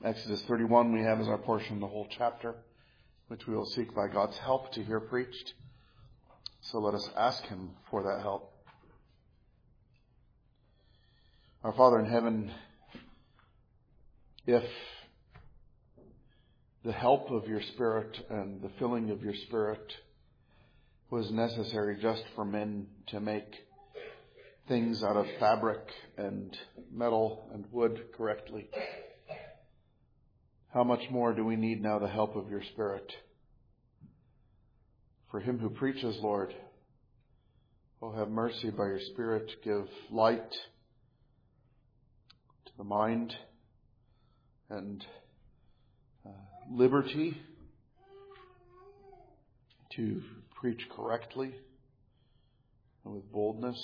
Exodus 31 we have as our portion the whole chapter, which we will seek by God's help to hear preached. So let us ask him for that help. Our Father in heaven, if the help of your Spirit and the filling of your Spirit was necessary just for men to make things out of fabric and metal and wood correctly, how much more do we need now the help of your Spirit? For him who preaches, Lord, oh, have mercy by your Spirit. Give light to the mind and liberty to preach correctly and with boldness.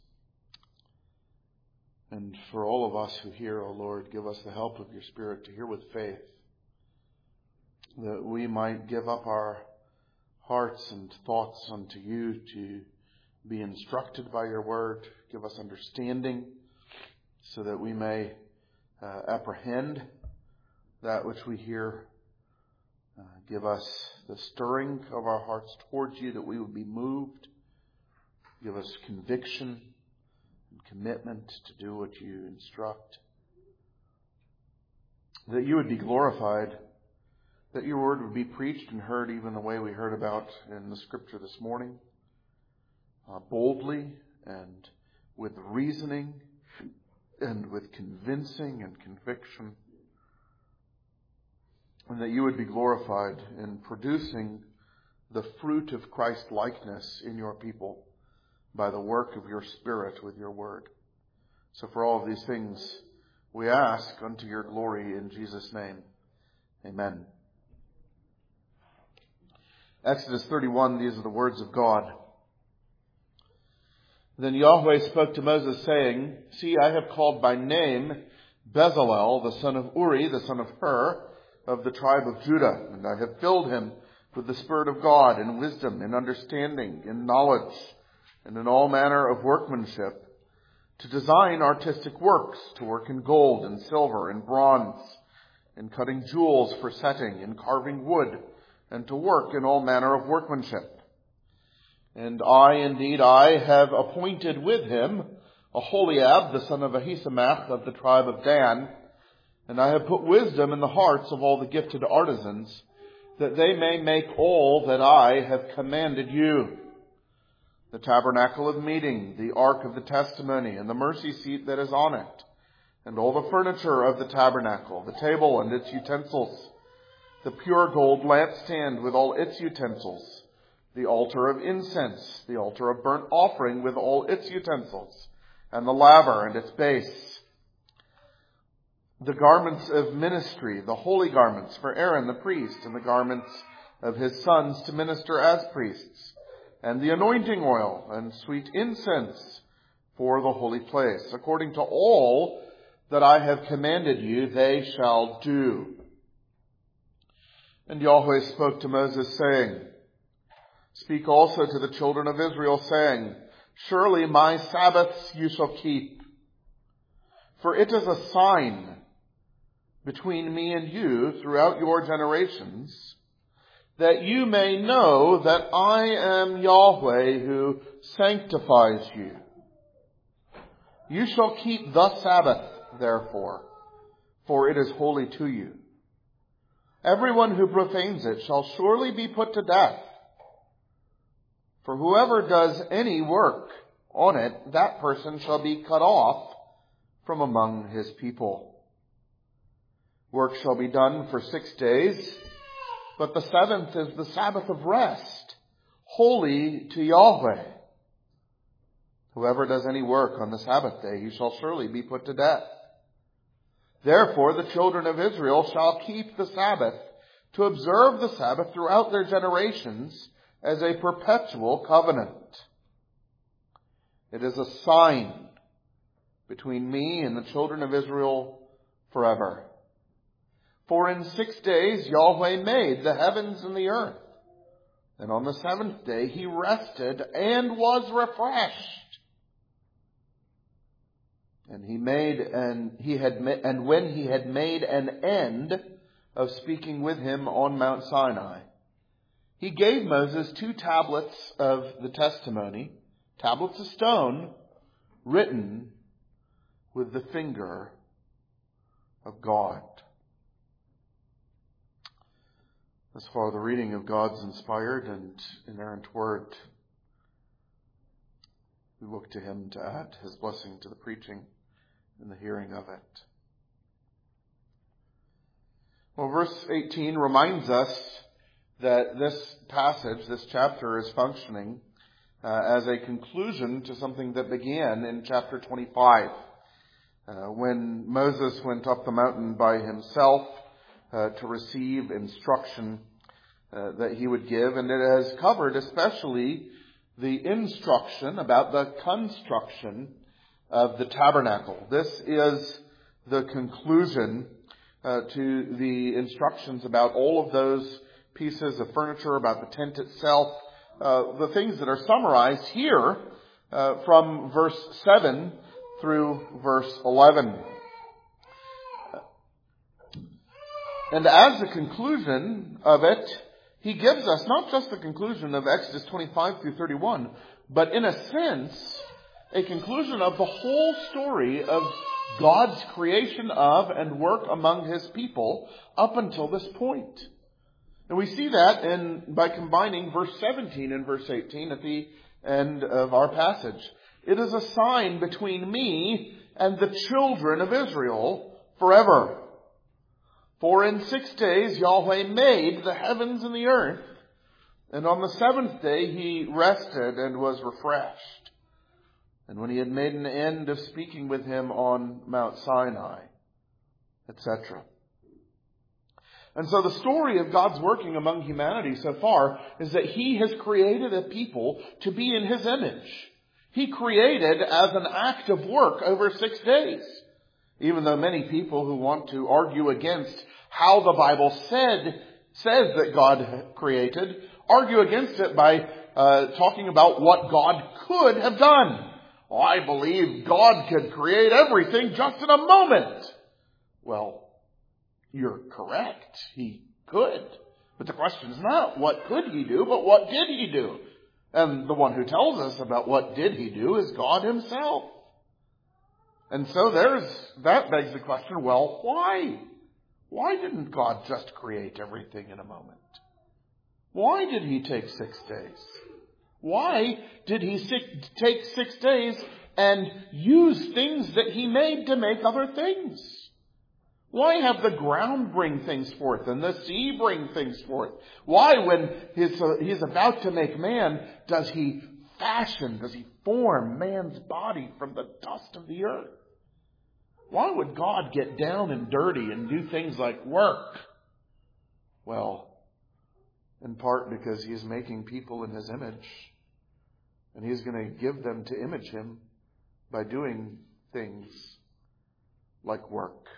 And for all of us who hear, O Lord, give us the help of your Spirit to hear with faith, that we might give up our hearts and thoughts unto you to be instructed by your word. Give us understanding so that we may apprehend that which we hear. Give us the stirring of our hearts towards you, that we would be moved. Give us conviction and commitment to do what you instruct. That you would be glorified, that your word would be preached and heard even the way we heard about in the scripture this morning, boldly and with reasoning and with convincing and conviction, and that you would be glorified in producing the fruit of Christ likeness in your people by the work of your Spirit with your word. So for all of these things we ask unto your glory in Jesus' name. Amen. Exodus 31, these are the words of God. Then Yahweh spoke to Moses, saying, See, I have called by name Bezalel, the son of Uri, the son of Hur, of the tribe of Judah, and I have filled him with the Spirit of God, in wisdom, in understanding, in knowledge, and in all manner of workmanship, to design artistic works, to work in gold and silver and bronze, in cutting jewels for setting, in carving wood, and to work in all manner of workmanship. And I have appointed with him Aholiab, the son of Ahisamach, of the tribe of Dan, and I have put wisdom in the hearts of all the gifted artisans, that they may make all that I have commanded you: the tabernacle of meeting, the ark of the testimony, and the mercy seat that is on it, and all the furniture of the tabernacle, the table and its utensils, the pure gold lampstand with all its utensils, the altar of incense, the altar of burnt offering with all its utensils, and the laver and its base, the garments of ministry, the holy garments for Aaron the priest, and the garments of his sons to minister as priests, and the anointing oil and sweet incense for the holy place. According to all that I have commanded you, they shall do. And Yahweh spoke to Moses, saying, Speak also to the children of Israel, saying, Surely my Sabbaths you shall keep, for it is a sign between me and you throughout your generations, that you may know that I am Yahweh who sanctifies you. You shall keep the Sabbath, therefore, for it is holy to you. Everyone who profanes it shall surely be put to death. For whoever does any work on it, that person shall be cut off from among his people. Work shall be done for 6 days, but the seventh is the Sabbath of rest, holy to Yahweh. Whoever does any work on the Sabbath day, he shall surely be put to death. Therefore the children of Israel shall keep the Sabbath, to observe the Sabbath throughout their generations as a perpetual covenant. It is a sign between me and the children of Israel forever. For in 6 days Yahweh made the heavens and the earth, and on the seventh day he rested and was refreshed. And when he had made an end of speaking with him on Mount Sinai, he gave Moses 2 tablets of the testimony, tablets of stone, written with the finger of God. As far the reading of God's inspired and inerrant word, we look to him to add his blessing to the preaching and the hearing of it. Well, verse 18 reminds us that this passage, this chapter, is functioning as a conclusion to something that began in chapter 25, when Moses went up the mountain by himself to receive instruction that he would give. And it has covered especially the instruction about the construction of the tabernacle. This is the conclusion to the instructions about all of those pieces of furniture, about the tent itself, the things that are summarized here from verse 7 through verse 11. And as the conclusion of it, he gives us not just the conclusion of Exodus 25 through 31, but in a sense, a conclusion of the whole story of God's creation of and work among his people up until this point. And we see that by combining verse 17 and verse 18 at the end of our passage. It is a sign between me and the children of Israel forever. For in 6 days Yahweh made the heavens and the earth, and on the 7th day he rested and was refreshed. And when he had made an end of speaking with him on Mount Sinai, etc. And so the story of God's working among humanity so far is that he has created a people to be in his image. He created as an act of work over 6 days. Even though many people who want to argue against how the Bible says that God created, argue against it by talking about what God could have done. Oh, I believe God could create everything just in a moment. Well, you're correct. He could. But the question is not what could he do, but what did he do? And the one who tells us about what did he do is God himself. And so that begs the question, well, why? Why didn't God just create everything in a moment? Why did he take 6 days? Why did he take 6 days and use things that he made to make other things? Why have the ground bring things forth and the sea bring things forth? Why, when he's about to make man, does he form man's body from the dust of the earth? Why would God get down and dirty and do things like work? Well, in part because he's making people in his image. And he's going to give them to image him by doing things like work.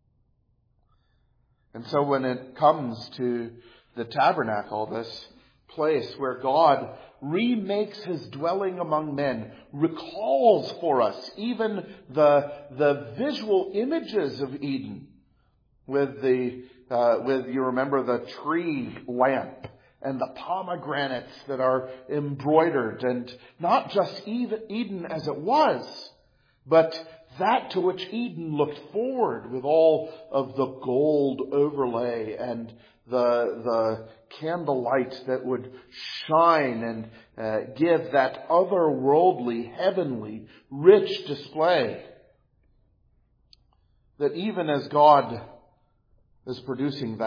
And so when it comes to the tabernacle, this place where God remakes his dwelling among men, recalls for us even the visual images of Eden with you remember the tree lamp and the pomegranates that are embroidered, and not just Eden as it was, but that to which Eden looked forward with all of the gold overlay and the candlelight that would shine and give that otherworldly, heavenly, rich display. That even as God is producing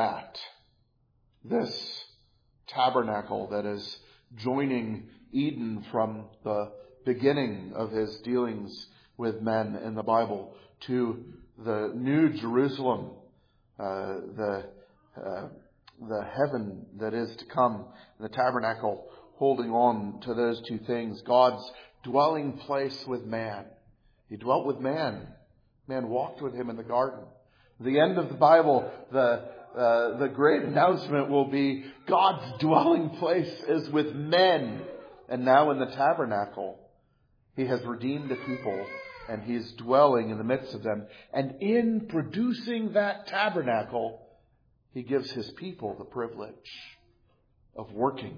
this tabernacle that is joining Eden from the beginning of his dealings with men in the Bible to the New Jerusalem, the heaven that is to come, the tabernacle holding on to those two things. God's dwelling place with man. He dwelt with man. Man walked with him in the garden. At the end of the Bible, the great announcement will be God's dwelling place is with men. And now in the tabernacle, he has redeemed a people And He's dwelling in the midst of them. And in producing that tabernacle, He gives His people the privilege of working.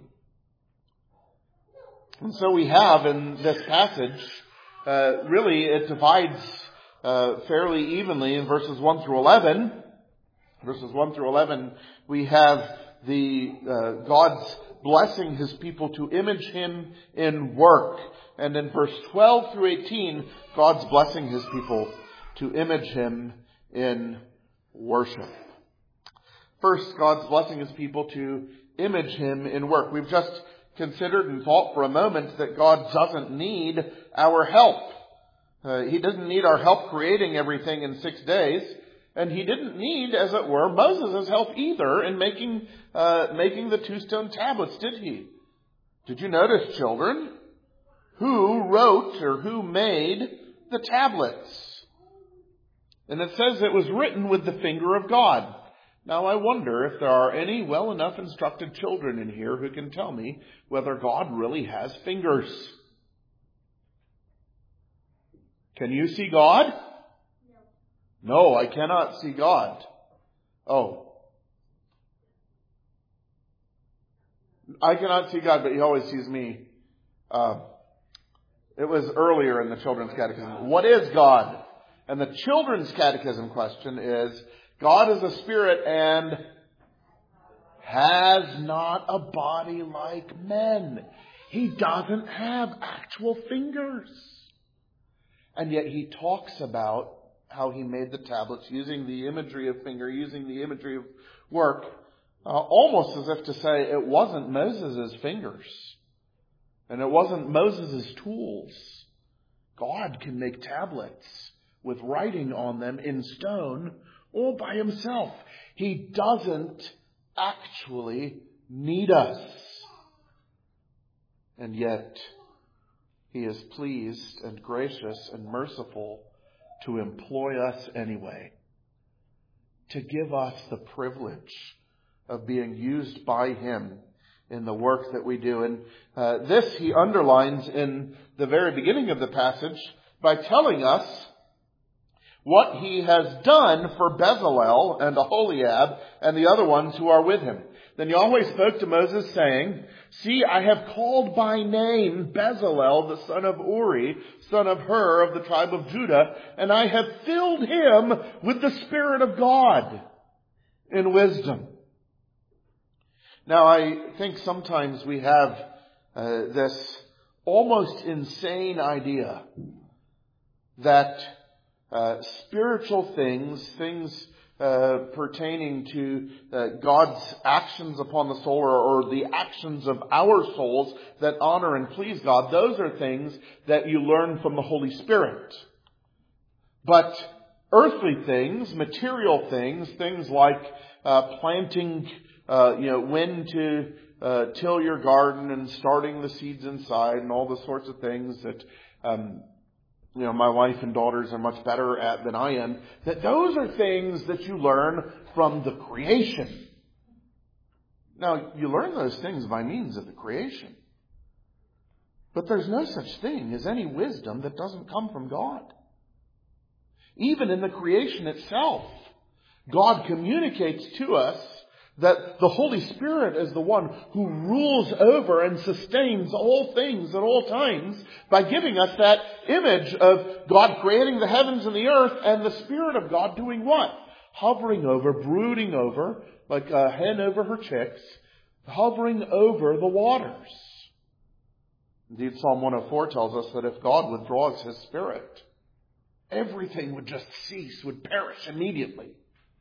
And so we have in this passage, really it divides fairly evenly in verses 1 through 11. Verses 1 through 11, we have the God's blessing His people to image Him in work. And in verse 12 through 18, God's blessing His people to image Him in worship. First, God's blessing His people to image Him in work. We've just considered and thought for a moment that God doesn't need our help. He doesn't need our help creating everything in 6 days. And He didn't need, as it were, Moses' help either in making the 2 stone tablets, did He? Did you notice, children, who wrote or who made the tablets? And it says it was written with the finger of God. Now I wonder if there are any well enough instructed children in here who can tell me whether God really has fingers. Can you see God? No, I cannot see God. Oh. I cannot see God, but He always sees me. It was earlier in the children's catechism. What is God? And the children's catechism question is, God is a spirit and has not a body like men. He doesn't have actual fingers. And yet He talks about how He made the tablets using the imagery of finger, using the imagery of work, almost as if to say it wasn't Moses' fingers and it wasn't Moses' tools. God can make tablets with writing on them in stone all by Himself. He doesn't actually need us. And yet He is pleased and gracious and merciful to employ us anyway, to give us the privilege of being used by Him in the work that we do. And this He underlines in the very beginning of the passage by telling us what He has done for Bezalel and Aholiab and the other ones who are with him. Then Yahweh spoke to Moses saying, "See, I have called by name Bezalel, the son of Uri, son of Hur, of the tribe of Judah, and I have filled him with the Spirit of God in wisdom." Now, I think sometimes we have this almost insane idea that spiritual things pertaining to God's actions upon the soul or the actions of our souls that honor and please God, those are things that you learn from the Holy Spirit. But earthly things, material things, things like planting, when to till your garden and starting the seeds inside and all the sorts of things that my wife and daughters are much better at than I am, that those are things that you learn from the creation. Now, you learn those things by means of the creation. But there's no such thing as any wisdom that doesn't come from God. Even in the creation itself, God communicates to us that the Holy Spirit is the one who rules over and sustains all things at all times by giving us that image of God creating the heavens and the earth and the Spirit of God doing what? Hovering over, brooding over, like a hen over her chicks, hovering over the waters. Indeed, Psalm 104 tells us that if God withdraws His Spirit, everything would just cease, would perish immediately.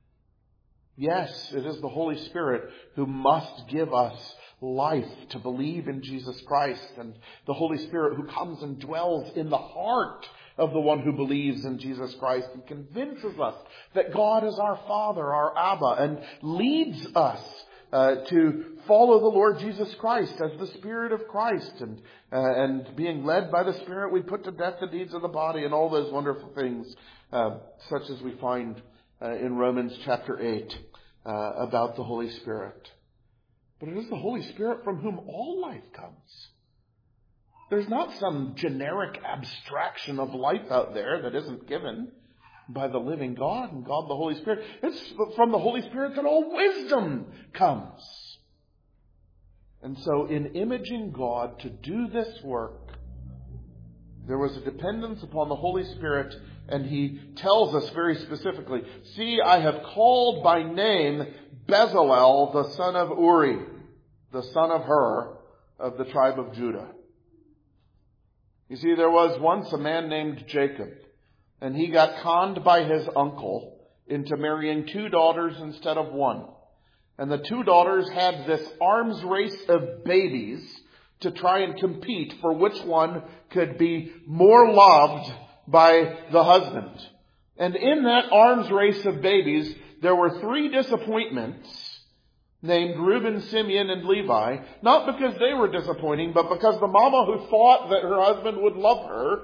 Yes, it is the Holy Spirit who must give us life to believe in Jesus Christ, and the Holy Spirit who comes and dwells in the heart of the one who believes in Jesus Christ and convinces us that God is our Father, our Abba, and leads us to follow the Lord Jesus Christ as the Spirit of Christ, and being led by the Spirit we put to death the deeds of the body and all those wonderful things such as we find in Romans chapter 8 about the Holy Spirit. But it is the Holy Spirit from whom all life comes. There's not some generic abstraction of life out there that isn't given by the living God and God the Holy Spirit. It's from the Holy Spirit that all wisdom comes. And so in imaging God to do this work, there was a dependence upon the Holy Spirit, and he tells us very specifically, see, I have called by name Bezalel, the son of Uri, the son of Hur, of the tribe of Judah. You see, there was once a man named Jacob, and he got conned by his uncle into marrying 2 daughters instead of 1. And the 2 daughters had this arms race of babies to try and compete for which one could be more loved by the husband. And in that arms race of babies, there were 3 disappointments named Reuben, Simeon, and Levi, not because they were disappointing, but because the mama who thought that her husband would love her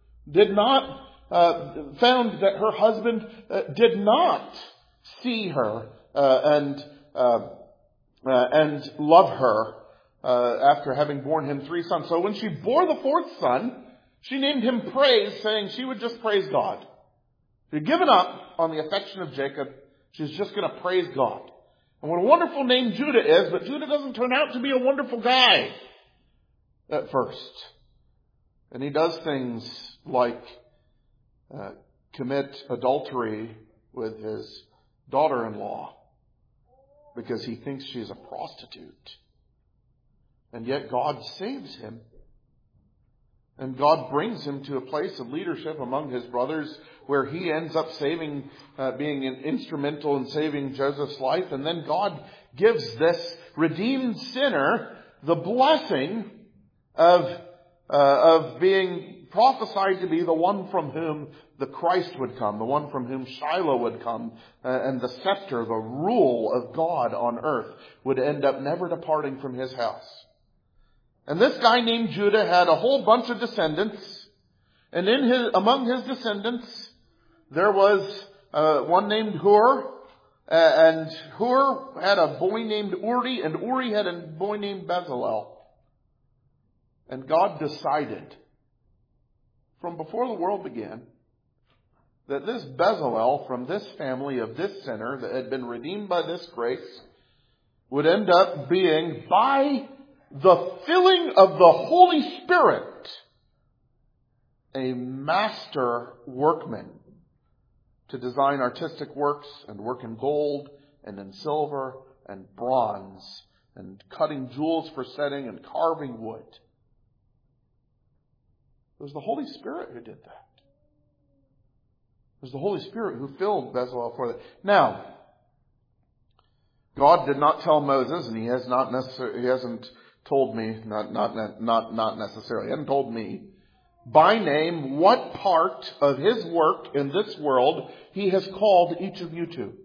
found that her husband did not see her and love her after having borne him 3 sons. So when she bore the 4th son, she named him Praise, saying she would just praise God. She had given up on the affection of Jacob. She was just going to praise God. And what a wonderful name Judah is, but Judah doesn't turn out to be a wonderful guy at first. And he does things like commit adultery with his daughter-in-law because he thinks she's a prostitute. And yet God saves him. And God brings him to a place of leadership among his brothers where he ends up being instrumental in saving Joseph's life. And then God gives this redeemed sinner the blessing of being prophesied to be the one from whom the Christ would come, the one from whom Shiloh would come, and the scepter, the rule of God on earth would end up never departing from his house. And this guy named Judah had a whole bunch of descendants. And among his descendants, there was one named Hur. And Hur had a boy named Uri. And Uri had a boy named Bezalel. And God decided, from before the world began, that this Bezalel from this family of this sinner that had been redeemed by this grace would end up being, by the filling of the Holy Spirit, a master workman to design artistic works and work in gold and in silver and bronze and cutting jewels for setting and carving wood. It was the Holy Spirit who did that. It was the Holy Spirit who filled Bezalel for that. Now, God did not tell Moses, and he hasn't told me, not necessarily, he hasn't told me by name what part of his work in this world he has called each of you to.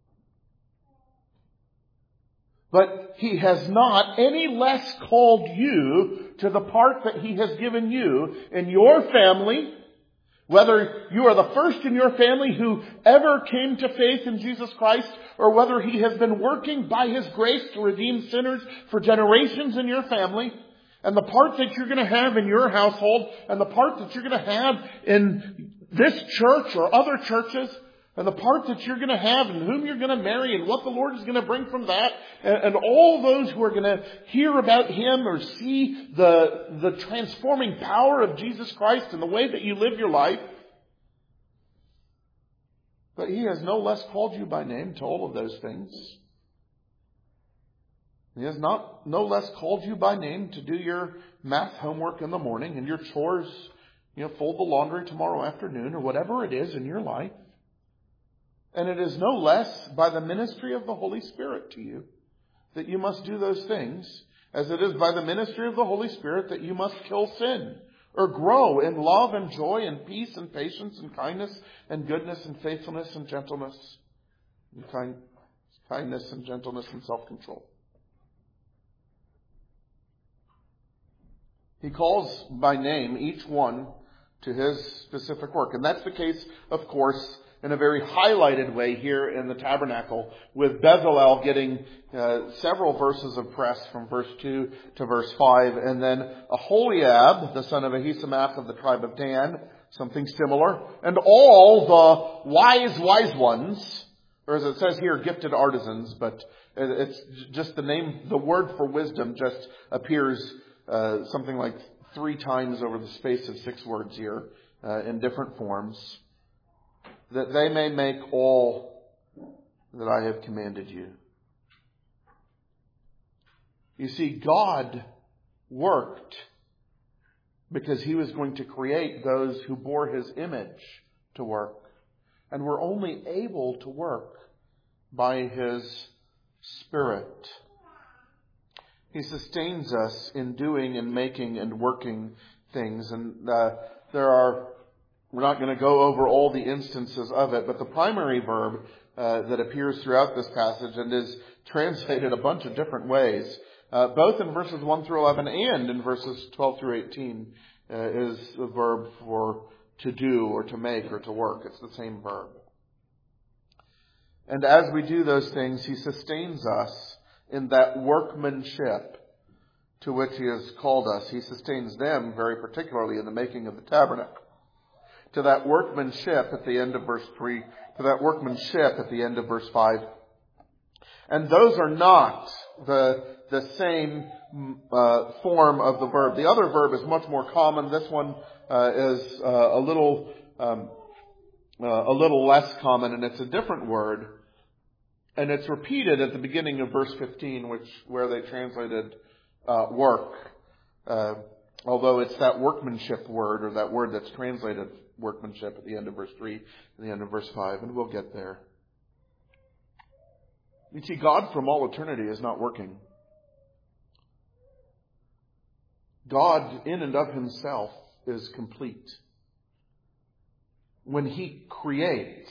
But he has not any less called you to the part that he has given you in your family. Whether you are the first in your family who ever came to faith in Jesus Christ, or whether he has been working by his grace to redeem sinners for generations in your family, and the part that you're going to have in your household, and the part that you're going to have in this church or other churches, and the part that you're going to have and whom you're going to marry and what the Lord is going to bring from that, and all those who are going to hear about him or see the transforming power of Jesus Christ in the way that you live your life. But he has no less called you by name to all of those things. He has no less called you by name to do your math homework in the morning and your chores, fold the laundry tomorrow afternoon or whatever it is in your life. And it is no less by the ministry of the Holy Spirit to you that you must do those things, as it is by the ministry of the Holy Spirit that you must kill sin, or grow in love and joy and peace and patience and kindness and goodness and faithfulness and gentleness and kindness and gentleness and self-control. He calls by name each one to his specific work. And that's the case, of course, in a very highlighted way here in the tabernacle, with Bezalel getting several verses of press from verse 2 to verse 5, and then Aholiab, the son of Ahisamach of the tribe of Dan, something similar, and all the wise ones, or as it says here, gifted artisans, but it's just the word for wisdom just appears something like 3 times over the space of 6 words here, in different forms, that they may make all that I have commanded you. You see, God worked because he was going to create those who bore his image to work, and were only able to work by his Spirit. He sustains us in doing and making and working things. And we're not going to go over all the instances of it, but the primary verb that appears throughout this passage and is translated a bunch of different ways, both in verses 1 through 11 and in verses 12 through 18, is the verb for to do or to make or to work. It's the same verb. And as we do those things, he sustains us in that workmanship to which he has called us. He sustains them very particularly in the making of the tabernacle. To that workmanship at the end of verse 3, to that workmanship at the end of verse 5. And those are not the same form of the verb. The other verb is much more common. This one is a little less common, and it's a different word. And it's repeated at the beginning of verse 15, where they translated work. Although it's that workmanship word, or that word that's translated workmanship at the end of verse 3 and the end of verse 5, and we'll get there. You see, God from all eternity is not working. God in and of himself is complete. When he creates,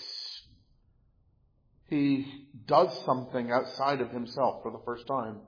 he does something outside of himself for the first time.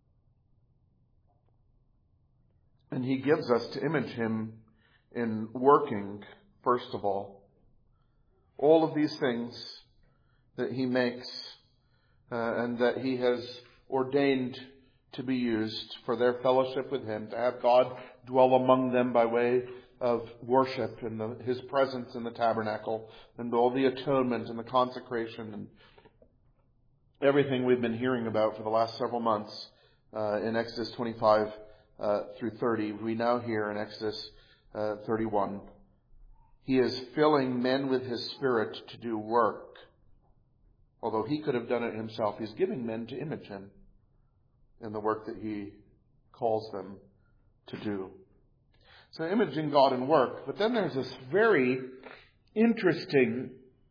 And he gives us to image him in working, first of all. All of these things that he makes and that he has ordained to be used for their fellowship with him, to have God dwell among them by way of worship and his presence in the tabernacle, and all the atonement and the consecration and everything we've been hearing about for the last several months in Exodus 25 through 30. We now hear in Exodus 31. He is filling men with his Spirit to do work. Although he could have done it himself, he's giving men to image him in the work that he calls them to do. So imaging God in work. But then there's this very interesting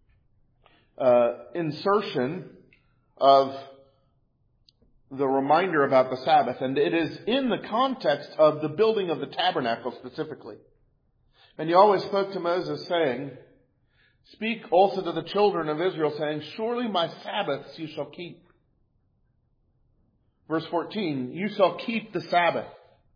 insertion of the reminder about the Sabbath. And it is in the context of the building of the tabernacle specifically. And you always spoke to Moses saying, speak also to the children of Israel, saying, surely my Sabbaths you shall keep. Verse 14, you shall keep the Sabbath.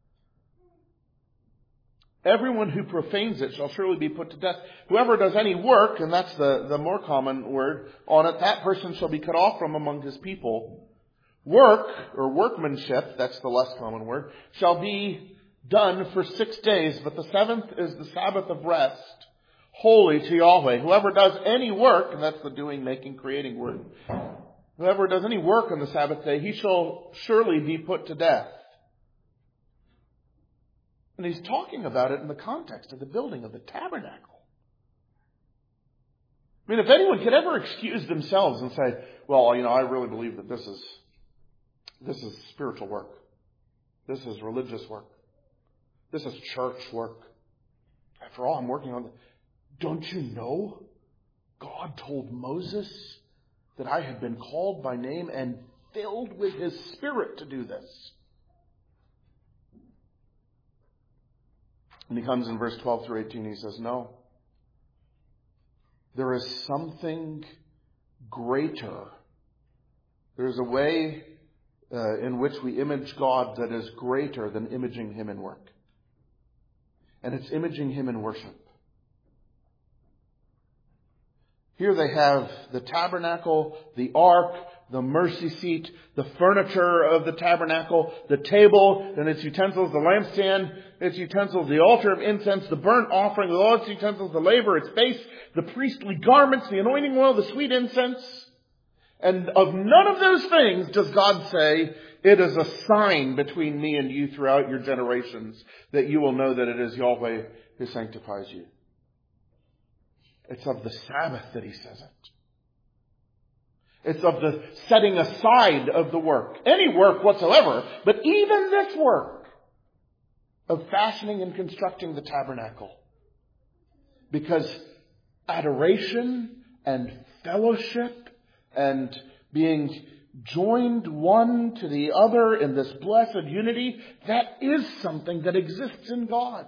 Everyone who profanes it shall surely be put to death. Whoever does any work, and that's the more common word on it, that person shall be cut off from among his people. Work, or workmanship, that's the less common word, shall be done for 6 days, but the 7th is the Sabbath of rest, holy to Yahweh. Whoever does any work, and that's the doing, making, creating word, whoever does any work on the Sabbath day, he shall surely be put to death. And he's talking about it in the context of the building of the tabernacle. I mean, if anyone could ever excuse themselves and say, well, I really believe that this is spiritual work. This is religious work. This is church work. After all, I'm working on it. Don't you know? God told Moses that I had been called by name and filled with his Spirit to do this. And he comes in verse 12 through 18, he says, no. There is something greater. There's a way in which we image God that is greater than imaging him in work. And it's imaging him in worship. Here they have the tabernacle, the ark, the mercy seat, the furniture of the tabernacle, the table and its utensils, the lampstand, its utensils, the altar of incense, the burnt offering, with all its utensils, the laver, its base, the priestly garments, the anointing oil, the sweet incense. And of none of those things does God say, it is a sign between me and you throughout your generations that you will know that it is Yahweh who sanctifies you. It's of the Sabbath that he says it. It's of the setting aside of the work. Any work whatsoever, but even this work of fashioning and constructing the tabernacle. Because adoration and fellowship and being joined one to the other in this blessed unity, that is something that exists in God.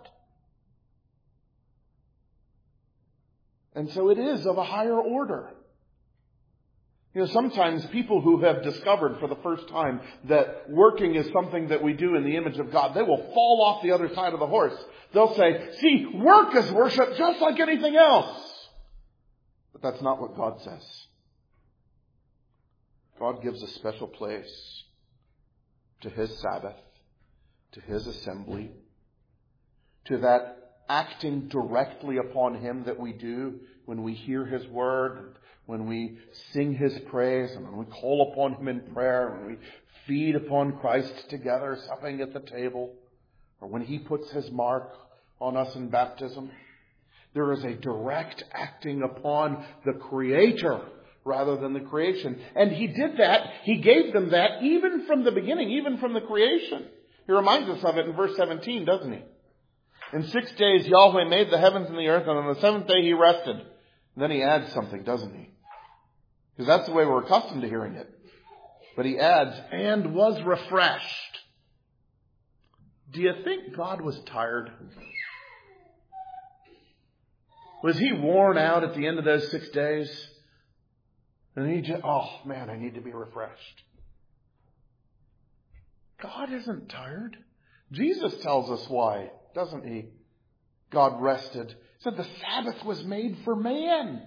And so it is of a higher order. Sometimes people who have discovered for the first time that working is something that we do in the image of God, they will fall off the other side of the horse. They'll say, see, work is worship just like anything else. But that's not what God says. God gives a special place to His Sabbath, to His assembly, to that acting directly upon Him that we do when we hear His word, when we sing His praise, and when we call upon Him in prayer, when we feed upon Christ together, supping at the table, or when He puts His mark on us in baptism. There is a direct acting upon the Creator rather than the creation. And He did that. He gave them that even from the beginning, even from the creation. He reminds us of it in verse 17, doesn't He? In 6 days Yahweh made the heavens and the earth, and on the seventh day He rested. And then He adds something, doesn't He? Because that's the way we're accustomed to hearing it. But He adds, and was refreshed. Do you think God was tired? Was He worn out at the end of those 6 days? And He just, I need to be refreshed. God isn't tired. Jesus tells us why, doesn't He? God rested. He said the Sabbath was made for man.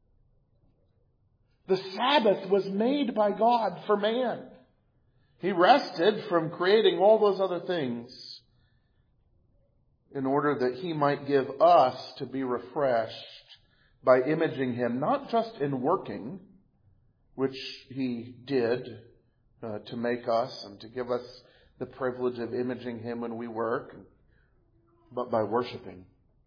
The Sabbath was made by God for man. He rested from creating all those other things in order that He might give us to be refreshed by imaging Him, not just in working, which He did to make us and to give us the privilege of imaging Him when we work, but by worshiping,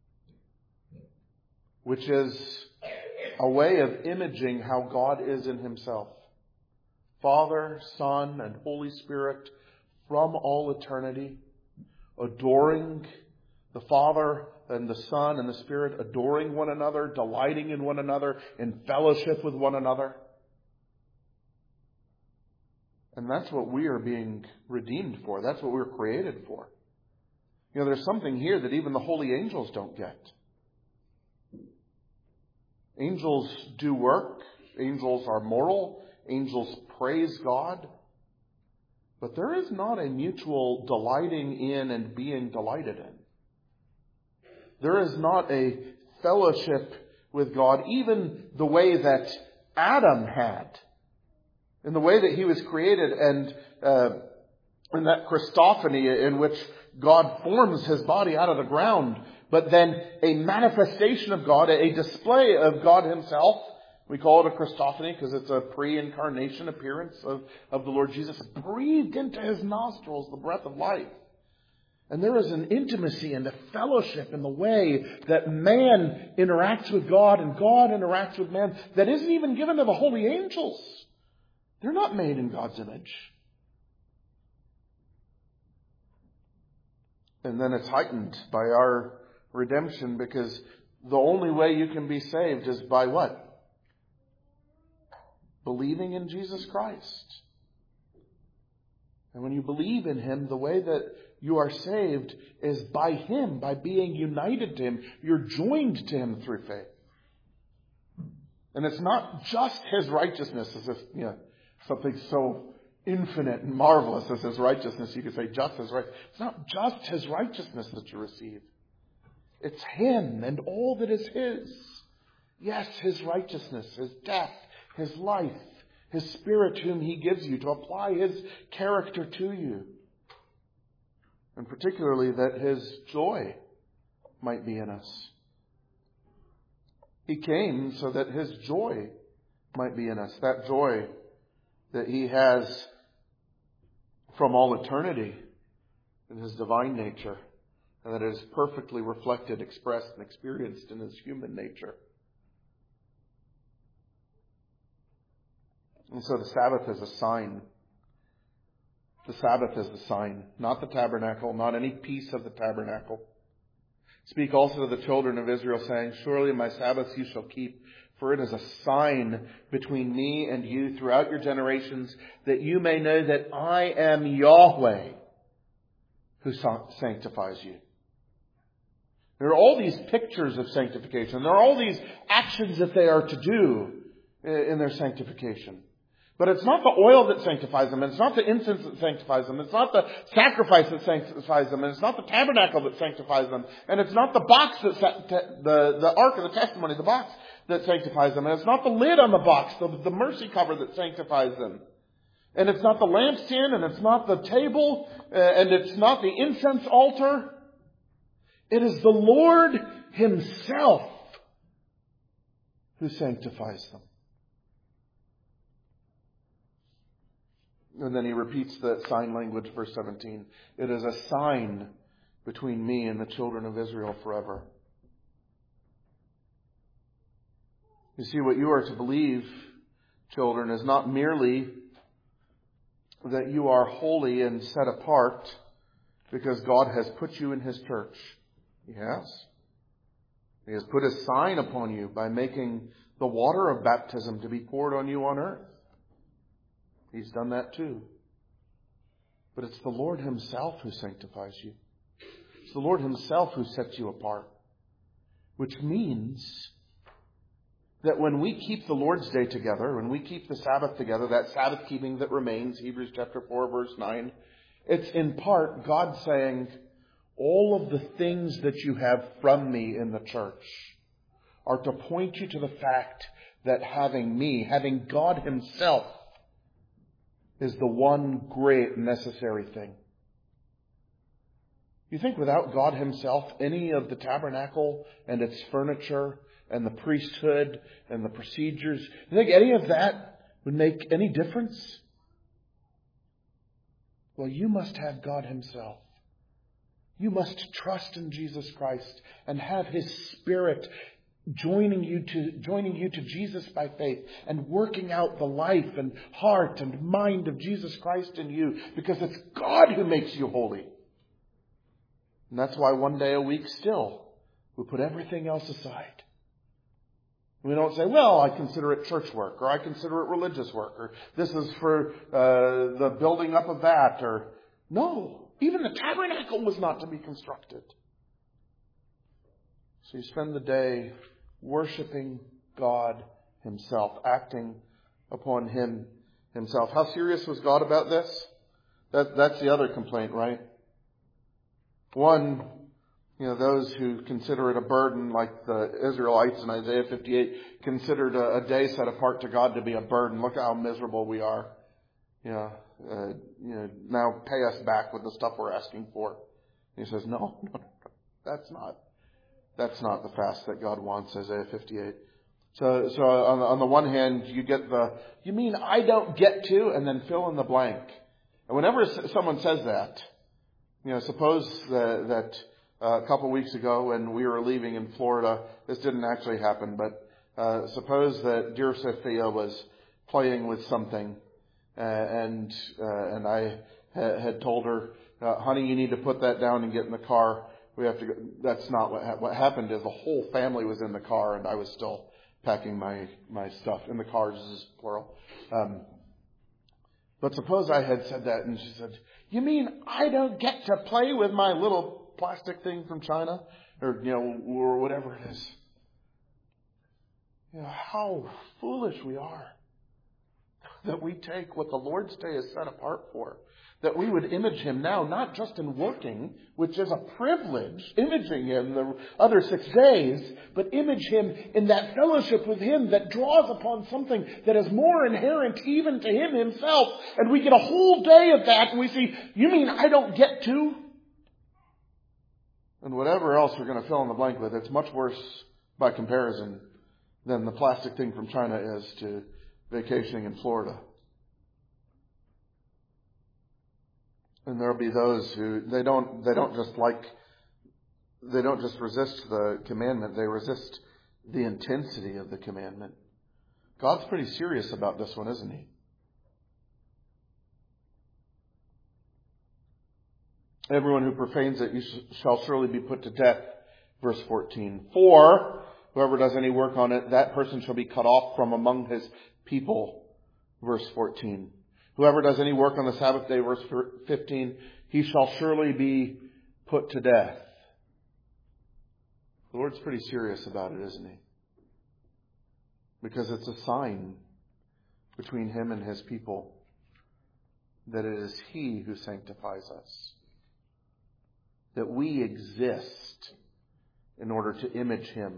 which is a way of imaging how God is in Himself. Father, Son, and Holy Spirit from all eternity, adoring the Father and the Son and the Spirit, adoring one another, delighting in one another, in fellowship with one another. And that's what we are being redeemed for. That's what we were created for. There's something here that even the holy angels don't get. Angels do work. Angels are moral. Angels praise God. But there is not a mutual delighting in and being delighted in. There is not a fellowship with God, even the way that Adam had. In the way that he was created, and in that Christophany in which God forms His body out of the ground, but then a manifestation of God, a display of God Himself. We call it a Christophany because it's a pre-incarnation appearance of the Lord Jesus, breathed into His nostrils the breath of life. And there is an intimacy and a fellowship in the way that man interacts with God and God interacts with man that isn't even given to the holy angels. They're not made in God's image. And then it's heightened by our redemption, because the only way you can be saved is by what? Believing in Jesus Christ. And when you believe in Him, the way that you are saved is by Him, by being united to Him. You're joined to Him through faith. And it's not just His righteousness, as if, something so infinite and marvelous as His righteousness. You could say just His right. It's not just His righteousness that you receive. It's Him and all that is His. Yes, His righteousness, His death, His life, His Spirit whom He gives you to apply His character to you. And particularly that His joy might be in us. He came so that His joy might be in us. That joy that He has from all eternity in His divine nature. And that is perfectly reflected, expressed, and experienced in His human nature. And so the Sabbath is a sign. The Sabbath is the sign, not the tabernacle, not any piece of the tabernacle. Speak also to the children of Israel, saying, surely my Sabbaths you shall keep, for it is a sign between me and you throughout your generations, that you may know that I am Yahweh, who sanctifies you. There are all these pictures of sanctification. There are all these actions that they are to do in their sanctification. But it's not the oil that sanctifies them, and it's not the incense that sanctifies them, it's not the sacrifice that sanctifies them, and it's not the tabernacle that sanctifies them, and it's not the box the ark of the testimony, the box that sanctifies them, and it's not the lid on the box, the mercy cover that sanctifies them. And it's not the lampstand, and it's not the table, and it's not the incense altar. It is the Lord Himself who sanctifies them. And then He repeats that sign language, verse 17. It is a sign between me and the children of Israel forever. You see, what you are to believe, children, is not merely that you are holy and set apart because God has put you in His church. He has. He has put a sign upon you by making the water of baptism to be poured on you on earth. He's done that too. But it's the Lord Himself who sanctifies you. It's the Lord Himself who sets you apart. Which means that when we keep the Lord's Day together, when we keep the Sabbath together, that Sabbath keeping that remains, Hebrews chapter 4, verse 9, it's in part God saying, all of the things that you have from me in the church are to point you to the fact that having me, having God Himself, is the one great necessary thing. You think without God Himself, any of the tabernacle and its furniture and the priesthood and the procedures, you think any of that would make any difference? Well, you must have God Himself. You must trust in Jesus Christ and have His Spirit joining you to Jesus by faith and working out the life and heart and mind of Jesus Christ in you, because it's God who makes you holy. And that's why one day a week still we put everything else aside. We don't say, well, I consider it church work, or I consider it religious work, or this is for the building up of that, or no, even the tabernacle was not to be constructed. So you spend the day worshiping God Himself, acting upon Him Himself. How serious was God about this? That's the other complaint, right? One, those who consider it a burden, like the Israelites in Isaiah 58, considered a day set apart to God to be a burden. Look how miserable we are. Now pay us back with the stuff we're asking for. And He says, no, that's not the fast that God wants, Isaiah 58. So on the one hand, you get you mean I don't get to, and then fill in the blank. And whenever someone says that, suppose that a couple of weeks ago when we were leaving in Florida, this didn't actually happen, but suppose that dear Sophia was playing with something, and I had told her, honey, you need to put that down and get in the car. We have to go. That's not what happened. Is the whole family was in the car, and I was still packing my stuff in the car. This is plural. But suppose I had said that, and she said, "You mean I don't get to play with my little plastic thing from China, or whatever it is?" How foolish we are. that we take what the Lord's Day is set apart for. That we would image Him now, not just in working, which is a privilege, imaging Him the other 6 days, but image Him in that fellowship with Him that draws upon something that is more inherent even to Him Himself. And we get a whole day of that and we see, you mean I don't get to? And whatever else we're going to fill in the blank with, it's much worse by comparison than the plastic thing from China is to vacationing in Florida. And there'll be those who they don't just resist the commandment, they resist the intensity of the commandment. God's pretty serious about this one, isn't He? Everyone who profanes it, you shall surely be put to death. Verse 14. For whoever does any work on it, that person shall be cut off from among his people. Verse 14. Whoever does any work on the Sabbath day, verse 15, he shall surely be put to death. The Lord's pretty serious about it, isn't He? Because it's a sign between Him and His people that it is He who sanctifies us. That we exist in order to image Him.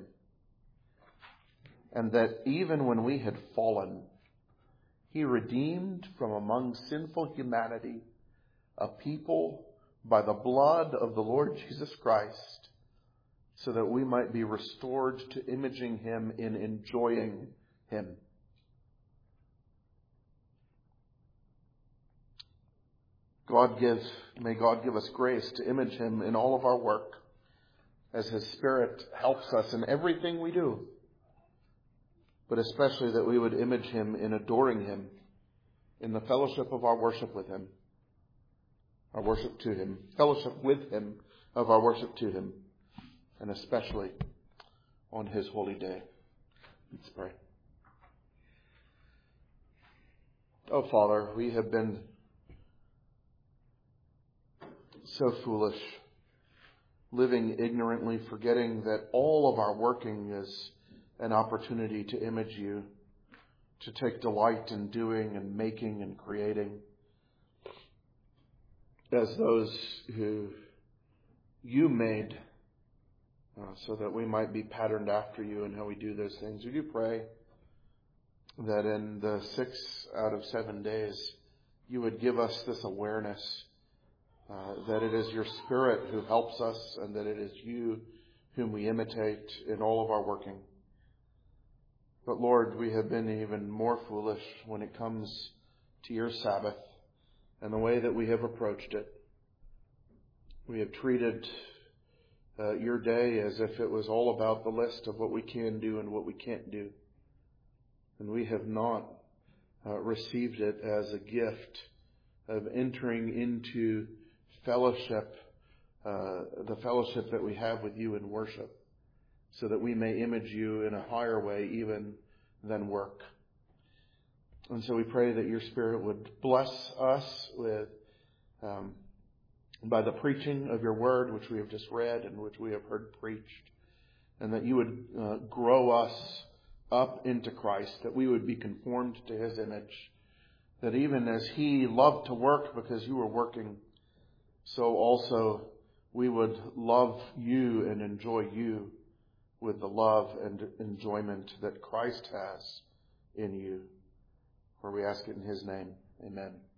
And that even when we had fallen, He redeemed from among sinful humanity a people by the blood of the Lord Jesus Christ, so that we might be restored to imaging Him in enjoying Him. May God give us grace to image Him in all of our work, as His Spirit helps us in everything we do. But especially that we would image Him in adoring Him, in the fellowship of our worship with Him, our worship to Him, fellowship with Him of our worship to Him, and especially on His holy day. Let's pray. Oh, Father, we have been so foolish, living ignorantly, forgetting that all of our working is an opportunity to image You, to take delight in doing and making and creating as those who You made, so that we might be patterned after You in how we do those things. We do pray that in the 6 out of 7 days You would give us this awareness that it is Your Spirit who helps us, and that it is You whom we imitate in all of our working. But Lord, we have been even more foolish when it comes to Your Sabbath and the way that we have approached it. We have treated Your day as if it was all about the list of what we can do and what we can't do. And we have not received it as a gift of entering into fellowship, the fellowship that we have with You in worship, so that we may image You in a higher way even than work. And so we pray that Your Spirit would bless us with by the preaching of Your Word, which we have just read and which we have heard preached, and that You would grow us up into Christ, that we would be conformed to His image, that even as He loved to work because You were working, so also we would love You and enjoy You with the love and enjoyment that Christ has in You. For we ask it in His name. Amen.